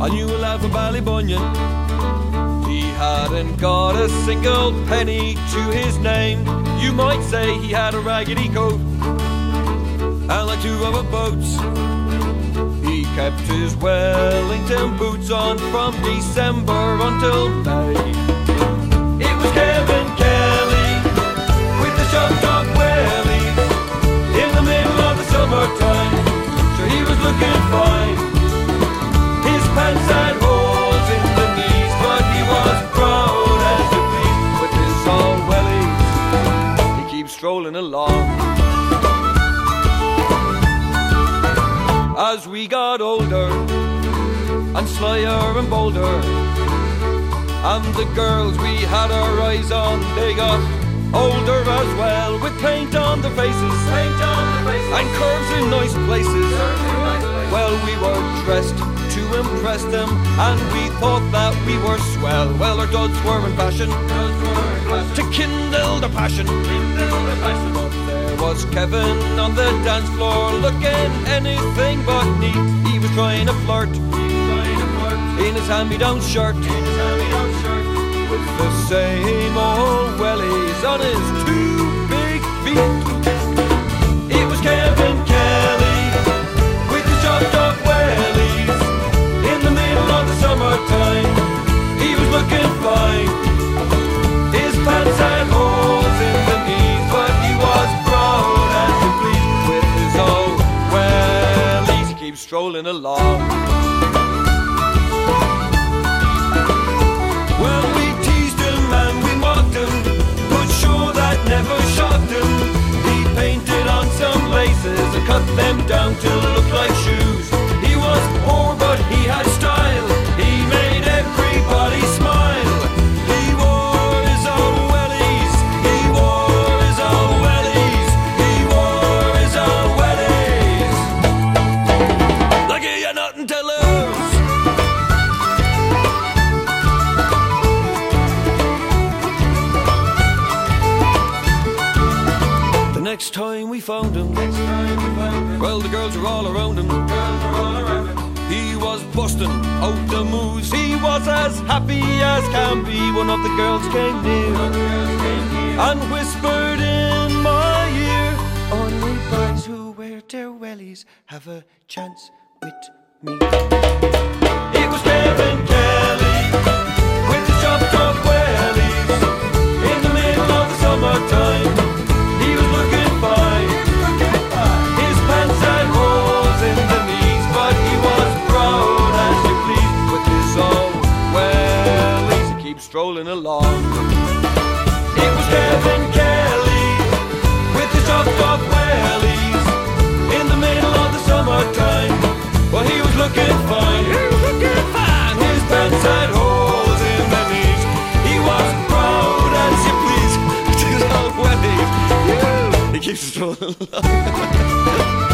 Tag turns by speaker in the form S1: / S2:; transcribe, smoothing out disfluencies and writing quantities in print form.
S1: I knew a lad from Ballybunion. He hadn't got a single penny to his name. You might say he had a raggedy coat and like 2 rubber boats. He kept his Wellington boots on from December until May. It was Kevin Kelly with the shop-top wellies in the middle of the summertime. Sure, he was looking fine. His pants had holes in the knees, but he was proud as a beast with his old wellies. He keeps strolling along. As we got older and slyer and bolder, and the girls we had our eyes on, they got older as well, with paint on their faces, and curves in nice places. Well, we were dressed to impress them, and we thought that we were swell. Well, our duds were in fashion to kindle the passion. But there was Kevin on the dance floor, looking anything but neat. He was trying to flirt in his hand-me-down shirt, with the same old wellies on his 2 big feet. It was Kevin Kelly with the chopped-up wellies in the middle of the summertime. He was looking fine. His pants had holes in the knees, but he was proud as you please with his old wellies. He keeps strolling along. Well, we teased him and we mocked him, but sure that never shocked him. He painted on some laces and cut them down to look like shoes. He was poor but he had style. He made everybody smile. He wore his own wellies. He wore his own wellies. He wore his own wellies. Like he had nothing to lose. Next time we found him, well, the girls were all around him. He was busting out the moves. He was as happy as can be. One of the girls came near and whispered in my ear, "Only boys who wear their wellies have a chance with me." It was Kevin Kelly with the chopped-up wellies in the middle of the summertime. He was looking fine. His pants had holes in the knees, but he was proud as you please with his old wellies. He keeps strolling along. It was Kevin Kelly with his chopped-up wellies in the middle of the summertime. Well, he was looking fine. His pants had holes in the knees. He was proud as you please with his old wellies. He keeps strolling along.